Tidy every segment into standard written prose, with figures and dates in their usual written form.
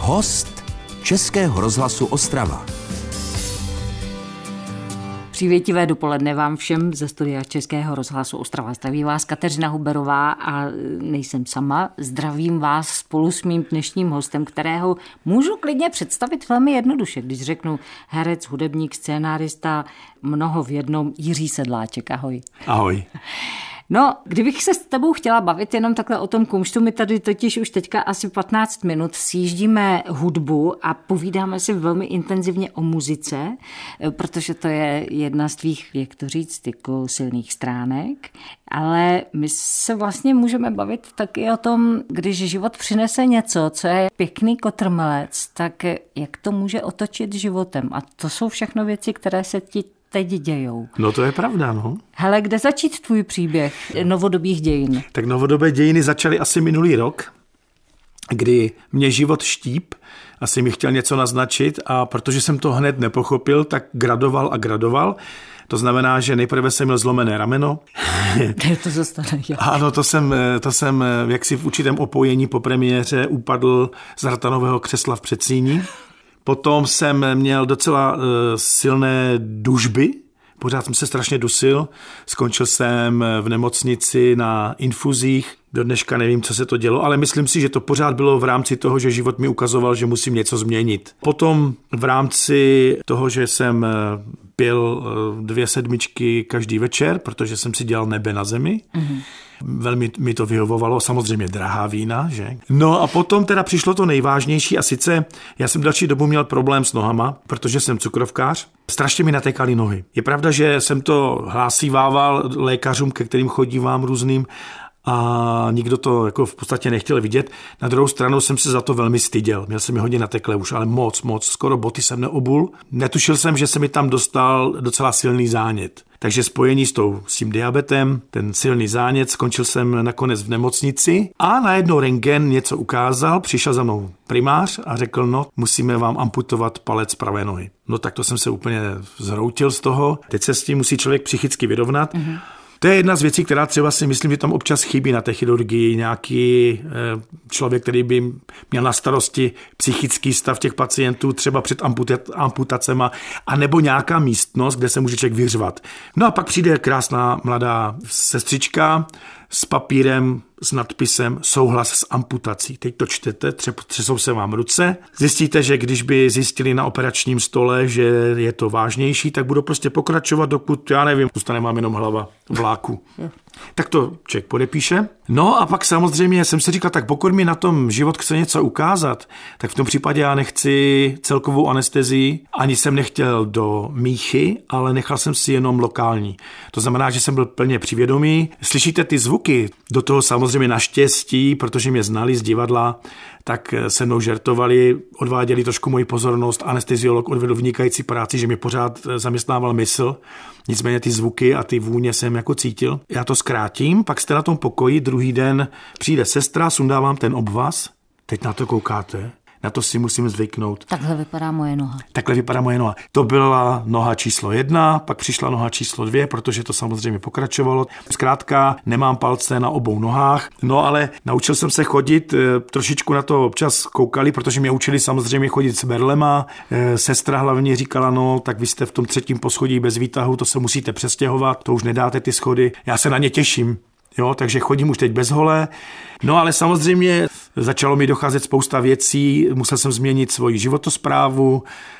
Host Českého rozhlasu Ostrava. Přívětivé dopoledne vám všem ze studia Českého rozhlasu Ostrava. Zdraví vás Kateřina Huberová a nejsem sama. Zdravím vás spolu s mým dnešním hostem, kterého můžu klidně představit velmi jednoduše, když řeknu herec, hudebník, scénárista, mnoho v jednom, Jiří Sedláček. Ahoj. Ahoj. No, kdybych se s tebou chtěla bavit jenom takhle o tom kumštu, my tady totiž už teďka asi 15 minut sjíždíme hudbu a povídáme si velmi intenzivně o muzice, protože to je jedna z tvých, jak to říct, jako silných stránek, ale my se vlastně můžeme bavit taky o tom, když život přinese něco, co je pěkný kotrmelec, tak jak to může otočit životem. A to jsou všechno věci, které se ti teď dějou. No to je pravda, no. Hele, kde začít tvůj příběh novodobých dějin? Tak novodobé dějiny začaly asi minulý rok, kdy mě život štíp, asi mi chtěl něco naznačit a protože jsem to hned nepochopil, tak gradoval. To znamená, že nejprve jsem měl zlomené rameno. To zastane, jo. Ano, to jsem jaksi v určitém opojení po premiéře upadl z ratanového křesla v předsíni. Potom jsem měl docela silné dužby, pořád jsem se strašně dusil, skončil jsem v nemocnici na infuzích, do dneška nevím, co se to dělo, ale myslím si, že to pořád bylo v rámci toho, že život mi ukazoval, že musím něco změnit. Potom v rámci toho, že jsem pil 2 sedmičky každý večer, protože jsem si dělal nebe na zemi, velmi mi to vyhovovalo, samozřejmě drahá vína, že? No a potom teda přišlo to nejvážnější a sice já jsem další dobu měl problém s nohama, protože jsem cukrovkář. Strašně mi natékaly nohy. Je pravda, že jsem to hlásívával lékařům, ke kterým chodívám různým, a nikdo to jako v podstatě nechtěl vidět. Na druhou stranu jsem se za to velmi styděl. Měl jsem je hodně natekle už, ale moc. Skoro boty jsem neobul. Netušil jsem, že se mi tam dostal docela silný zánět. Takže spojení s tím diabetem, ten silný zánět, skončil jsem nakonec v nemocnici a najednou rentgen něco ukázal, přišel za mnou primář a řekl, no, musíme vám amputovat palec pravé nohy. No tak to jsem se úplně zhroutil z toho. Teď se s tím musí člověk psychicky vyrovnat. To je jedna z věcí, která třeba si myslím, že tam občas chybí na té chirurgii. Nějaký člověk, který by měl na starosti psychický stav těch pacientů třeba před amputacema, anebo nějaká místnost, kde se může člověk vyřvat. No a pak přijde krásná mladá sestřička s papírem, s nadpisem souhlas s amputací. Teď to čtete, třesou se vám ruce. Zjistíte, že když by zjistili na operačním stole, že je to vážnější, tak budou prostě pokračovat, dokud, já nevím, zůstane vám jenom hlava vláku. Tak to člověk podepíše. No a pak samozřejmě jsem si říkal, tak pokud mi na tom život chce něco ukázat, tak v tom případě já nechci celkovou anestezii, ani jsem nechtěl do míchy, ale nechal jsem si jenom lokální. To znamená, že jsem byl plně přivědomý. Slyšíte ty zvuky? Do toho samozřejmě naštěstí, protože mě znali z divadla, tak se mnou žertovali, odváděli trošku moji pozornost. Anesteziolog odvedl vynikající práci, že mě pořád zaměstnával mysl. Nicméně ty zvuky a ty vůně jsem jako cítil. Já to zkrátím, pak jste na tom pokoji, druhý den přijde sestra, sundávám ten obvaz. Teď na to koukáte. Na to si musím zvyknout. Takhle vypadá moje noha. To byla noha číslo 1, pak přišla noha číslo 2, protože to samozřejmě pokračovalo. Zkrátka nemám palce na obou nohách, no ale naučil jsem se chodit, trošičku na to občas koukali, protože mě učili samozřejmě chodit s berlema. Sestra hlavně říkala, no tak vy jste v tom 3. poschodí bez výtahu, to se musíte přestěhovat, to už nedáte ty schody. Já se na ně těším. Jo, takže chodím už teď bez hole. No ale samozřejmě začalo mi docházet spousta věcí, musel jsem změnit svoji životosprávu,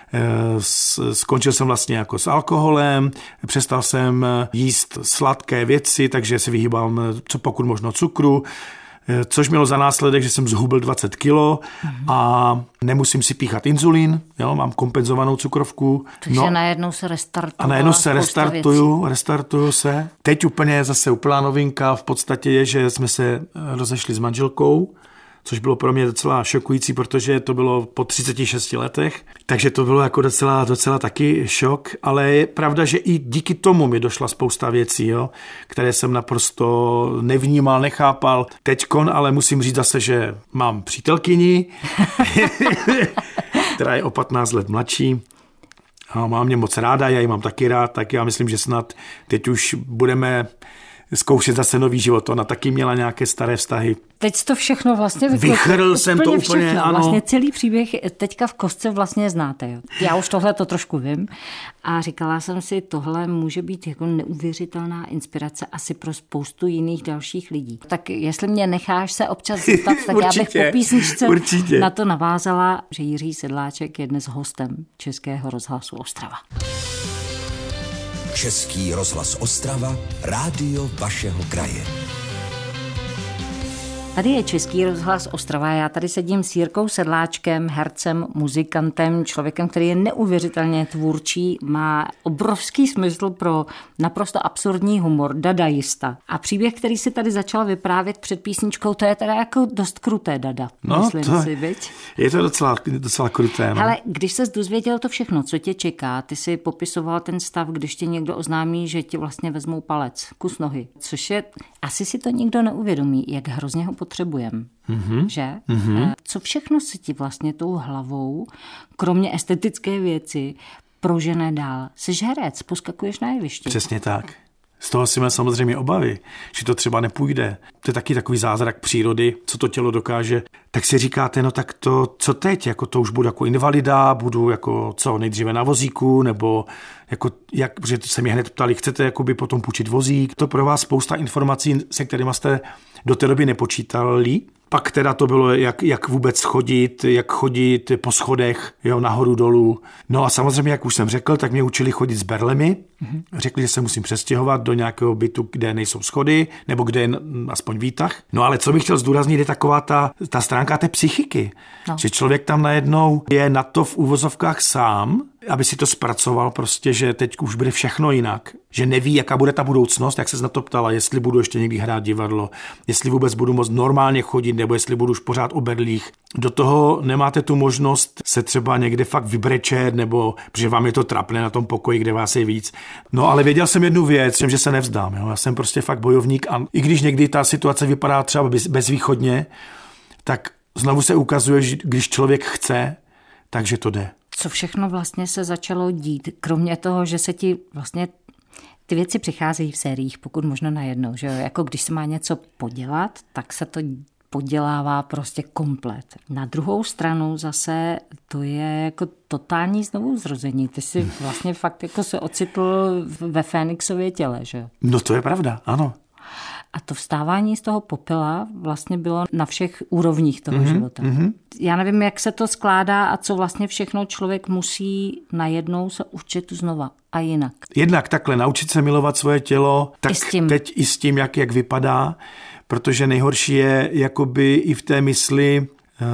skončil jsem vlastně jako s alkoholem, přestal jsem jíst sladké věci, takže se vyhýbám co pokud možno cukru, což mělo za následek, že jsem zhubil 20 kilo a nemusím si píchat inzulín, jo, mám kompenzovanou cukrovku. Takže najednou se restartuje. A najednou se restartuju se. Teď úplně zase úplná novinka v podstatě je, že jsme se rozešli s manželkou, což bylo pro mě docela šokující, protože to bylo po 36 letech, takže to bylo jako docela taky šok, ale je pravda, že i díky tomu mi došla spousta věcí, jo, které jsem naprosto nevnímal, nechápal. Teďkon ale musím říct zase, že mám přítelkyni, která je o 15 let mladší. A má mě moc ráda, já ji mám taky rád, tak já myslím, že snad teď už budeme zkoušet zase nový život. Ona taky měla nějaké staré vztahy. Teď to všechno vlastně vychrl jsem to úplně, všechno. ano. Vlastně celý příběh teďka v kostce vlastně znáte. Jo. Já už tohle to trošku vím a říkala jsem si, tohle může být jako neuvěřitelná inspirace asi pro spoustu jiných dalších lidí. Tak jestli mě necháš se občas zeptat, tak já bych po písničce na to navázala, že Jiří Sedláček je dnes hostem Českého rozhlasu Ostrava. Český rozhlas Ostrava, rádio vašeho kraje. Tady je Český rozhlas Ostrava. Já tady sedím s Jirkou Sedláčkem, hercem, muzikantem, člověkem, který je neuvěřitelně tvůrčí, má obrovský smysl pro naprosto absurdní humor, dadaista. A příběh, který si tady začal vyprávět před písničkou, to je teda jako dost kruté dada. No, myslím si, viď? Je to docela kruté. No. Ale když ses dozvěděl to všechno, co tě čeká, ty si popisoval ten stav, když ti někdo oznámí, že ti vlastně vezmou palec, kus nohy, což je, asi si to nikdo neuvědomí, jak hrozně ho potřebujeme, že? Co všechno se ti vlastně tou hlavou, kromě estetické věci, prožene dál? Jsi herec, poskakuješ na jevišti. Přesně tak. Z toho si měl samozřejmě obavy, že to třeba nepůjde. To je taky takový zázrak přírody, co to tělo dokáže. Tak si říkáte, no tak to, co teď? Jako to už budu jako invalida, budu jako co, nejdříve na vozíku, nebo jako, protože se mě hned ptali, chcete jakoby potom půjčit vozík? To pro vás spousta informací, se kterými jste do té doby nepočítali. Pak teda to bylo, jak vůbec chodit, jak chodit po schodech, jo, nahoru dolů. No a samozřejmě, jak už jsem řekl, tak mě učili chodit s berlemi. Řekli, že se musím přestěhovat do nějakého bytu, kde nejsou schody, nebo kde je aspoň výtah. No ale co bych chtěl zdůraznit, je taková ta stránka té psychiky. No. Že člověk tam najednou je na to v úvozovkách sám, aby si to zpracoval prostě, že teď už bude všechno jinak. Že neví, jaká bude ta budoucnost, jak ses na to ptala, jestli budu ještě někdy hrát divadlo, jestli vůbec budu moct normálně chodit, nebo jestli budu už pořád o berlích. Do toho nemáte tu možnost se třeba někde fakt vybrečet, nebo protože vám je to trapné na tom pokoji, kde vás je víc. No ale věděl jsem jednu věc, že se nevzdám. Jo? Já jsem prostě fakt bojovník a i když někdy ta situace vypadá třeba bezvýchodně, tak znovu se ukazuje, že když člověk chce, takže to jde. Co všechno vlastně se začalo dít, kromě toho, že se ti vlastně ty věci přicházejí v sériích, pokud možno najednou, že jo? Jako když se má něco podělat, tak se to podělává prostě komplet. Na druhou stranu zase to je jako totální znovuzrození. Ty si vlastně fakt jako se ocitl ve Fénixově těle, že jo? No to je pravda, ano. A to vstávání z toho popela vlastně bylo na všech úrovních toho života. Já nevím, jak se to skládá a co vlastně všechno člověk musí najednou se učit znova a jinak. Jednak takhle naučit se milovat svoje tělo, tak teď i s tím, jak vypadá, protože nejhorší je jakoby i v té mysli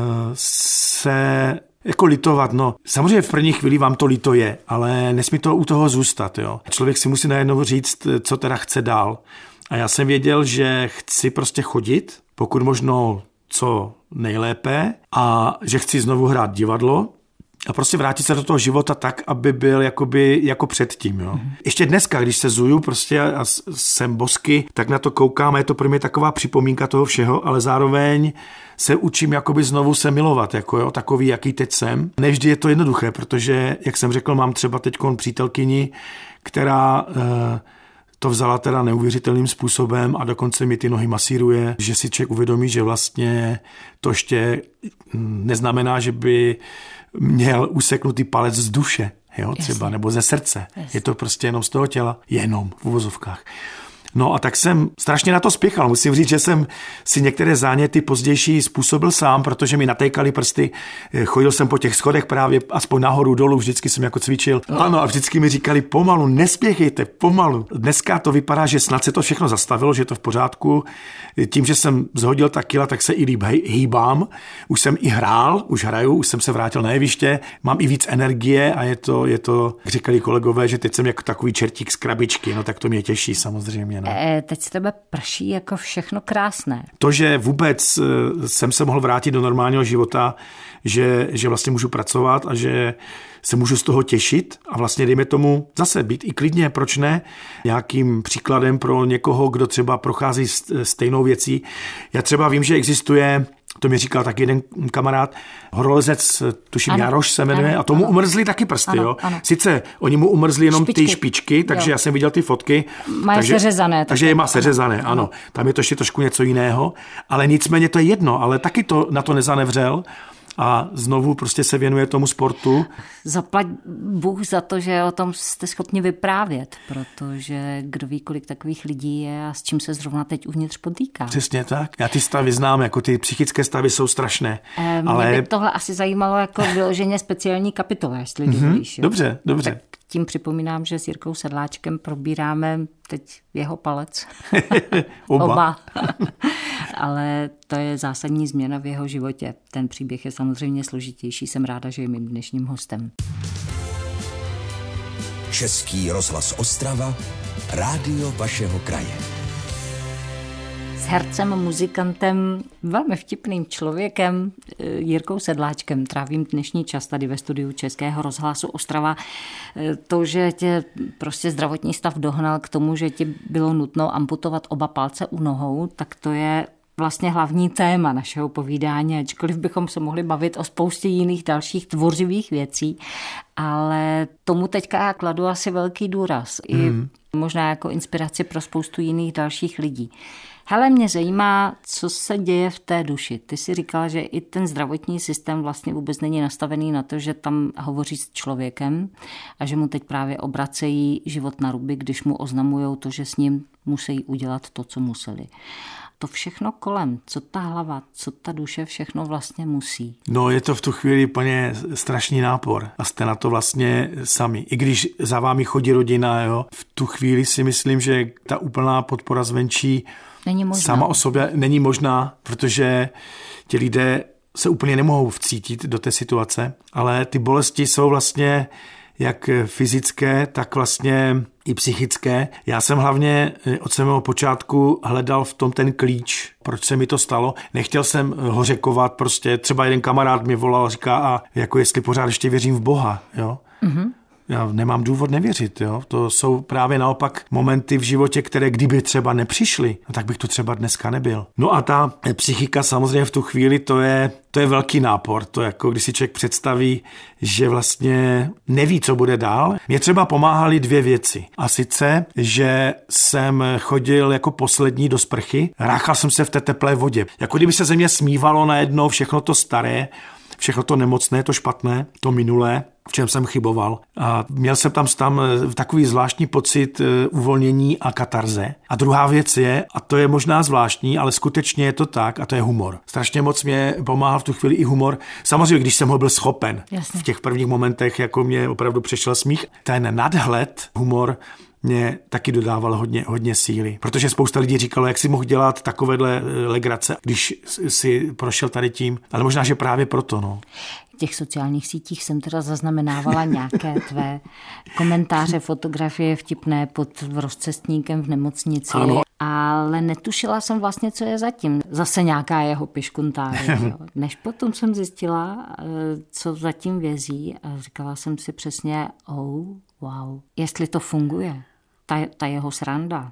se jako litovat. No, samozřejmě v první chvíli vám to líto je, ale nesmí to u toho zůstat. Jo. Člověk si musí najednou říct, co teda chce dál. A já jsem věděl, že chci prostě chodit, pokud možno co nejlépe, a že chci znovu hrát divadlo a prostě vrátit se do toho života tak, aby byl jakoby jako předtím. Jo. Ještě dneska, když se zuju prostě a jsem bosky, tak na to koukám a je to pro mě taková připomínka toho všeho, ale zároveň se učím jakoby znovu se milovat, jako jo, takový, jaký teď jsem. Nevždy je to jednoduché, protože, jak jsem řekl, mám třeba teďkon přítelkyni, která to vzala teda neuvěřitelným způsobem a dokonce mi ty nohy masíruje, že si člověk uvědomí, že vlastně to ještě neznamená, že by měl useknutý palec z duše, jo, třeba, nebo ze srdce. Je to prostě jenom z toho těla, jenom v uvozovkách. No a tak jsem strašně na to spěchal. Musím říct, že jsem si některé záněty pozdější způsobil sám, protože mi natékaly prsty. Chodil jsem po těch schodech právě aspoň nahoru, dolů, vždycky jsem jako cvičil. Ano, a vždycky mi říkali pomalu, nespěchejte, pomalu. Dneska to vypadá, že snad se to všechno zastavilo, že je to v pořádku. Tím, že jsem zhodil ta kila, tak se i líp hýbám. Už jsem i hrál, už hraju, už jsem se vrátil na jeviště, mám i víc energie a je to, říkali kolegové, že teď jsem jako takový čertík z krabičky, no tak to mě těší samozřejmě. No. Teď z tebe prší jako všechno krásné. To, že vůbec jsem se mohl vrátit do normálního života, že vlastně můžu pracovat a že se můžu z toho těšit a vlastně dejme tomu zase být i klidně, proč ne, nějakým příkladem pro někoho, kdo třeba prochází stejnou věcí. Já třeba vím, že existuje To mi říkal tak jeden kamarád, horolezec, tuším Jaroš se jmenuje, a tomu umrzly taky prsty. Ano, jo. ano. Sice oni mu umrzly jenom ty špičky, takže já jsem viděl ty fotky. Má seřezané. Takže je má seřezané, ano. Tam je to ještě trošku něco jiného, ale nicméně to je jedno, ale taky to na to nezanevřel. A znovu prostě se věnuje tomu sportu. Zaplať Bůh za to, že o tom jste schopni vyprávět, protože kdo ví, kolik takových lidí je a s čím se zrovna teď uvnitř potýká. Přesně tak. Já ty stavy znám, jako ty psychické stavy jsou strašné. Mě by tohle asi zajímalo jako vyloženě speciální kapitola, jestli dovolíš. Dobře. Tak tím připomínám, že s Jirkou Sedláčkem probíráme teď jeho palec. Oba. Ale to je zásadní změna v jeho životě. Ten příběh je samozřejmě složitější. Jsem ráda, že je mým dnešním hostem. Český rozhlas Ostrava, rádio vašeho kraje. S hercem, muzikantem, velmi vtipným člověkem, Jirkou Sedláčkem trávím dnešní čas tady ve studiu Českého rozhlasu Ostrava. To, že tě prostě zdravotní stav dohnal k tomu, že ti bylo nutno amputovat oba palce u nohou, tak to je vlastně hlavní téma našeho povídání, ačkoliv bychom se mohli bavit o spoustě jiných dalších tvořivých věcí, ale tomu teďka já kladu asi velký důraz. I možná jako inspiraci pro spoustu jiných dalších lidí. Hele, mě zajímá, co se děje v té duši. Ty jsi říkala, že i ten zdravotní systém vlastně vůbec není nastavený na to, že tam hovoří s člověkem a že mu teď právě obracejí život na ruby, když mu oznamujou to, že s ním musí udělat to, co museli. To všechno kolem, co ta hlava, co ta duše všechno vlastně musí. No, je to v tu chvíli úplně strašný nápor a jste na to vlastně sami. I když za vámi chodí rodina, jo, v tu chvíli si myslím, že ta úplná podpora zvenčí sama o sobě není možná, protože ti lidé se úplně nemohou vcítit do té situace, ale ty bolesti jsou vlastně jak fyzické, tak vlastně i psychické. Já jsem hlavně od samého počátku hledal v tom ten klíč, proč se mi to stalo. Nechtěl jsem hořekovat, prostě třeba jeden kamarád mi volal a říká, a jako jestli pořád ještě věřím v Boha, jo. Já nemám důvod nevěřit, jo. To jsou právě naopak momenty v životě, které kdyby třeba nepřišly, tak bych tu třeba dneska nebyl. No a ta psychika samozřejmě v tu chvíli, to je velký nápor. To jako když si člověk představí, že vlastně neví, co bude dál. Mně třeba pomáhaly dvě věci. A sice, že jsem chodil jako poslední do sprchy, ráchal jsem se v té teplé vodě. Jako kdyby se ze mě smívalo najednou všechno to staré, všechno to nemocné, to špatné, to minulé, v čem jsem chyboval. A měl jsem tam takový zvláštní pocit uvolnění a katarze. A druhá věc je, a to je možná zvláštní, ale skutečně je to tak, a to je humor. Strašně moc mě pomáhal v tu chvíli i humor. Samozřejmě, když jsem ho byl schopen. Jasně. V těch prvních momentech jako mě opravdu přešel smích. Ten nadhled, humor, mě taky dodával hodně síly. Protože spousta lidí říkalo, jak si mohl dělat takovéhle legrace, když si prošel tady tím. Ale možná, že právě proto, no. V těch sociálních sítích jsem teda zaznamenávala nějaké tvé komentáře, fotografie vtipné pod rozcestníkem v nemocnici. Ano. Ale netušila jsem vlastně, co je zatím. Zase nějaká jeho piškuntáře. Než potom jsem zjistila, co zatím vězí, a říkala jsem si přesně, wow, jestli to funguje, ta jeho sranda,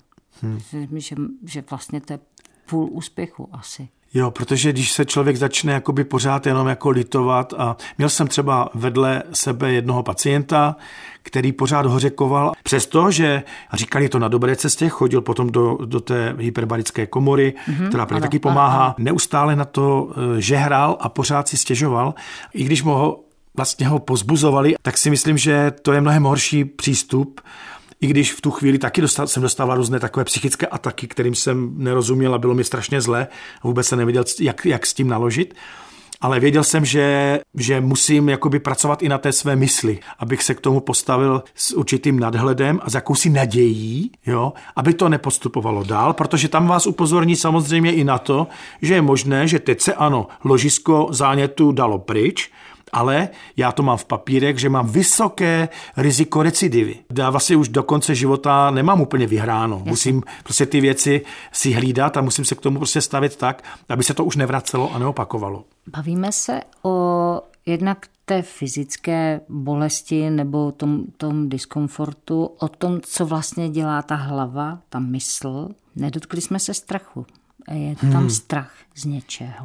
že vlastně to je půl úspěchu asi. Jo, protože když se člověk začne jakoby pořád jenom jako litovat, a měl jsem třeba vedle sebe jednoho pacienta, který pořád hořekoval, přestože říkali to na dobré cestě, chodil potom do té hyperbarické komory, která prý taky pomáhá, neustále na to žehral a pořád si stěžoval, i když ho pozbuzovali, tak si myslím, že to je mnohem horší přístup, i když v tu chvíli taky jsem dostával různé takové psychické ataky, kterým jsem nerozuměl a bylo mi strašně zle. Vůbec jsem nevěděl, jak s tím naložit. Ale věděl jsem, že musím jakoby pracovat i na té své mysli, abych se k tomu postavil s určitým nadhledem a s jakousi nadějí, jo, aby to nepostupovalo dál, protože tam vás upozorní samozřejmě i na to, že je možné, že teď se ložisko zánětu dalo pryč, ale já to mám v papírech, že mám vysoké riziko recidivy. Já vlastně už do konce života nemám úplně vyhráno. Jasně. Musím prostě ty věci si hlídat a musím se k tomu prostě stavit tak, aby se to už nevracelo a neopakovalo. Bavíme se o jednak té fyzické bolesti nebo tom diskomfortu, o tom, co vlastně dělá ta hlava, ta mysl. Nedotkli jsme se strachu. Je tam strach z něčeho?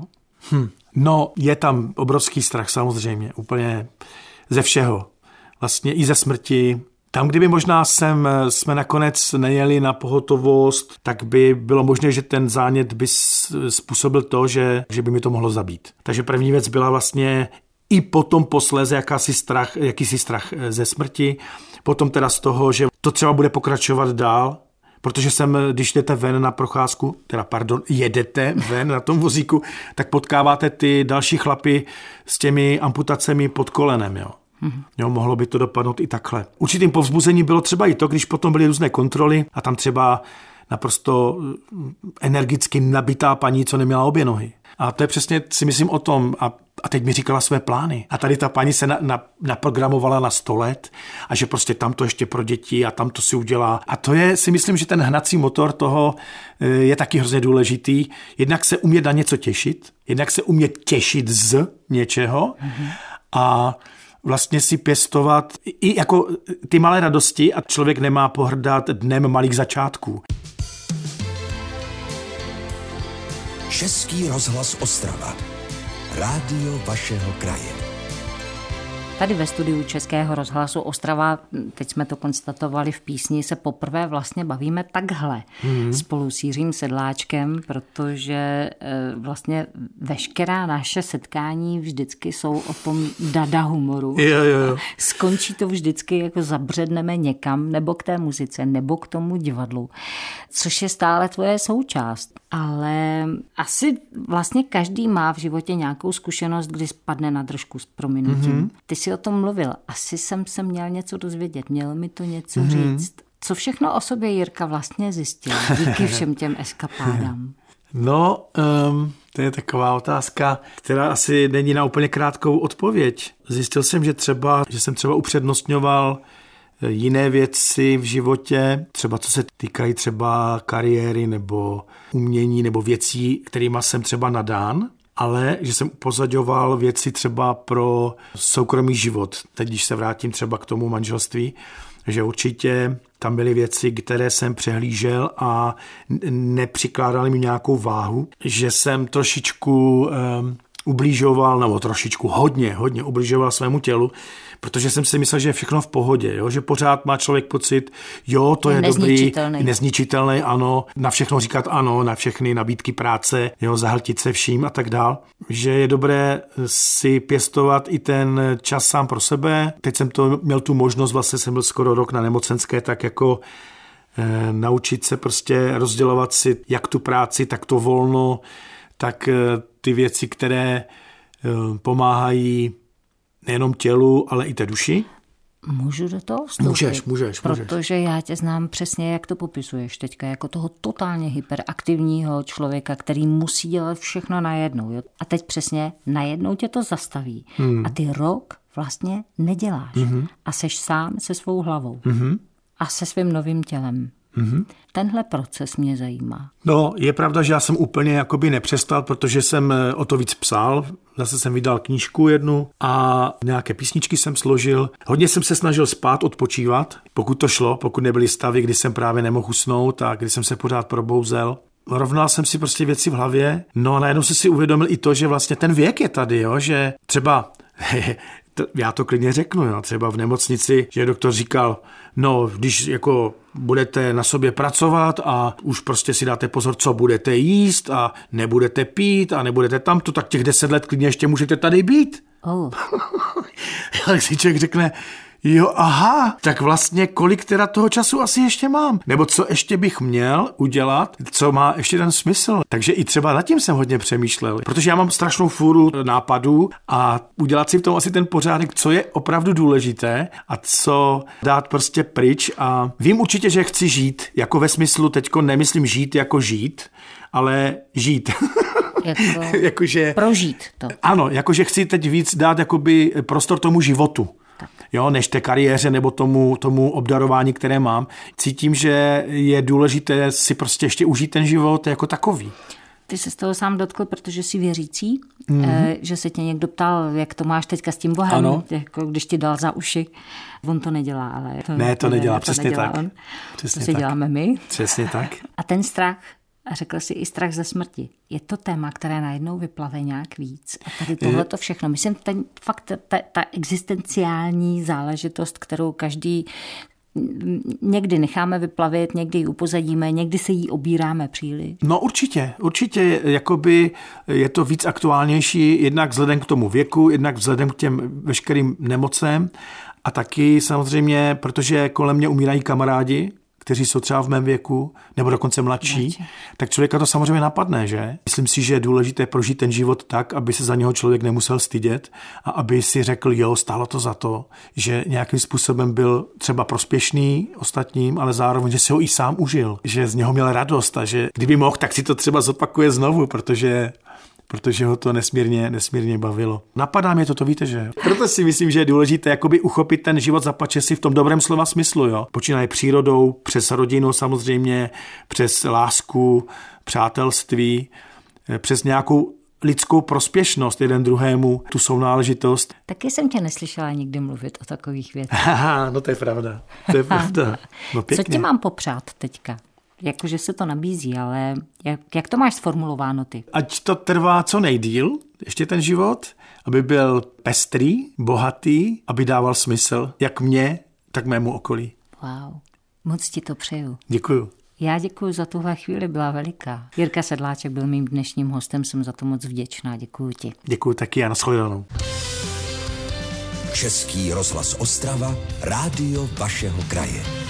No, je tam obrovský strach samozřejmě, úplně ze všeho. Vlastně i ze smrti. Tam, kdyby možná jsme nakonec nejeli na pohotovost, tak by bylo možné, že ten zánět by způsobil to, že by mi to mohlo zabít. Takže první věc byla vlastně i potom posléze jakýsi strach ze smrti, potom teda z toho, že to třeba bude pokračovat dál, protože když jdete ven na procházku, jedete ven na tom vozíku, tak potkáváte ty další chlapy s těmi amputacemi pod kolenem, jo. Jo, mohlo by to dopadnout i takhle. Určitým povzbuzení bylo třeba i to, když potom byly různé kontroly a tam třeba naprosto energicky nabitá paní, co neměla obě nohy. A to je přesně, si myslím, o tom. A teď mi říkala své plány. A tady ta paní se naprogramovala na 100 let a že prostě tam to ještě pro děti a tam to si udělá. A to je, si myslím, že ten hnací motor toho je taky hrozně důležitý. Jednak se umět na něco těšit, jednak se umět těšit z něčeho a vlastně si pěstovat i jako ty malé radosti a člověk nemá pohrdat dnem malých začátků. Český rozhlas Ostrava. Rádio vašeho kraje. Tady ve studiu Českého rozhlasu Ostrava, teď jsme to konstatovali v písni, se poprvé vlastně bavíme takhle spolu s Jiřím Sedláčkem, protože vlastně veškerá naše setkání vždycky jsou o tom dada humoru. Jo. Skončí to vždycky, jako zabředneme někam, nebo k té muzice, nebo k tomu divadlu, což je stále tvoje součást. Ale asi vlastně každý má v životě nějakou zkušenost, kdy spadne na držku s prominutím. Ty jsi o tom mluvil. Asi jsem se měl něco dozvědět, měl mi to něco říct. Co všechno o sobě Jirka vlastně zjistil díky všem těm eskapádám? No, to je taková otázka, která asi není na úplně krátkou odpověď. Zjistil jsem, že jsem třeba upřednostňoval jiné věci v životě, třeba co se týkají třeba kariéry nebo umění nebo věcí, kterýma jsem třeba nadán, ale že jsem upozaďoval věci třeba pro soukromý život. Teď, když se vrátím třeba k tomu manželství, že určitě tam byly věci, které jsem přehlížel a nepřikládaly mi nějakou váhu, že jsem trošičku ubližoval, nebo trošičku hodně ubližoval svému tělu, protože jsem si myslel, že je všechno v pohodě, jo? Že pořád má člověk pocit, jo, to je dobrý, nezničitelný, ano, na všechno říkat ano, na všechny nabídky práce, jo, zahltit se vším a tak dál, že je dobré si pěstovat i ten čas sám pro sebe. Teď jsem měl tu možnost, vlastně jsem byl skoro rok na nemocenské, tak jako naučit se prostě rozdělovat si jak tu práci, tak to volno, tak ty věci, které pomáhají nejenom tělu, ale i té duši. Můžu do toho vstoupit? Můžeš. Protože já tě znám přesně, jak to popisuješ teďka, jako toho totálně hyperaktivního člověka, který musí dělat všechno najednou. Jo? A teď přesně najednou tě to zastaví. A ty rok vlastně neděláš. A seš sám se svou hlavou. A se svým novým tělem. Tenhle proces mě zajímá. No, je pravda, že já jsem úplně jakoby nepřestal, protože jsem o to víc psal. Zase jsem vydal knížku jednu a nějaké písničky jsem složil. Hodně jsem se snažil spát, odpočívat, pokud to šlo, pokud nebyly stavy, kdy jsem právě nemohl usnout a kdy jsem se pořád probouzel. Rovnal jsem si prostě věci v hlavě. No a najednou jsem si uvědomil i to, že vlastně ten věk je tady, jo, že třeba já to klidně řeknu, jo, třeba v nemocnici, že doktor říkal, no, když jako budete na sobě pracovat a už prostě si dáte pozor, co budete jíst a nebudete pít a nebudete tamto, tak těch 10 let klidně ještě můžete tady být. Jak si člověk řekne, jo, aha, tak vlastně kolik teda toho času asi ještě mám? Nebo co ještě bych měl udělat, co má ještě ten smysl? Takže i třeba nad tím jsem hodně přemýšlel, protože já mám strašnou fůru nápadů a udělat si v tom asi ten pořádek, co je opravdu důležité a co dát prostě pryč. A vím určitě, že chci žít, jako ve smyslu teďko nemyslím žít jako žít, ale žít. Jakože prožít to. Ano, jakože chci teď víc dát jakoby prostor tomu životu. Jo, než té kariéře nebo tomu obdarování, které mám. Cítím, že je důležité si prostě ještě užít ten život jako takový. Ty se z toho sám dotkl, protože jsi věřící, že se tě někdo ptal, jak to máš teďka s tím Bohem, jako když ti dal za uši. On to nedělá, ale... To nedělá, přesně tak. Přesně to si děláme my. Přesně tak. A ten strach a řekl si i strach ze smrti. Je to téma, které najednou vyplave nějak víc. A tady tohleto všechno. Myslím, ta existenciální záležitost, kterou každý někdy necháme vyplavit, někdy ji upozadíme, někdy se jí obíráme příliš. No určitě jakoby je to víc aktuálnější, jednak vzhledem k tomu věku, jednak vzhledem k těm veškerým nemocem a taky samozřejmě, protože kolem mě umírají kamarádi, kteří jsou třeba v mém věku, nebo dokonce mladší, tak člověka to samozřejmě napadne, že? Myslím si, že je důležité prožít ten život tak, aby se za něho člověk nemusel stydět a aby si řekl, jo, stálo to za to, že nějakým způsobem byl třeba prospěšný ostatním, ale zároveň, že si ho i sám užil, že z něho měl radost a že kdyby mohl, tak si to třeba zopakuje znovu, protože ho to nesmírně bavilo. Napadá mě to víte, že? Proto si myslím, že je důležité jakoby uchopit ten život za pačesy v tom dobrém slova smyslu, jo. Počínaje přírodou, přes rodinu samozřejmě, přes lásku, přátelství, přes nějakou lidskou prospěšnost jeden druhému, tu sounáležitost. Taky jsem tě neslyšela nikdy mluvit o takových věcech. No to je pravda. No pěkně. Co ti mám popřát teďka? Jakože se to nabízí, ale jak to máš sformulováno ty? Ať to trvá co nejdýl, ještě ten život, aby byl pestrý, bohatý, aby dával smysl, jak mně, tak mému okolí. Wow, moc ti to přeju. Děkuju. Já děkuju za tuhle chvíli, byla veliká. Jirka Sedláček byl mým dnešním hostem, jsem za to moc vděčná, děkuju ti. Děkuju taky a nashledanou. Český rozhlas Ostrava, rádio vašeho kraje.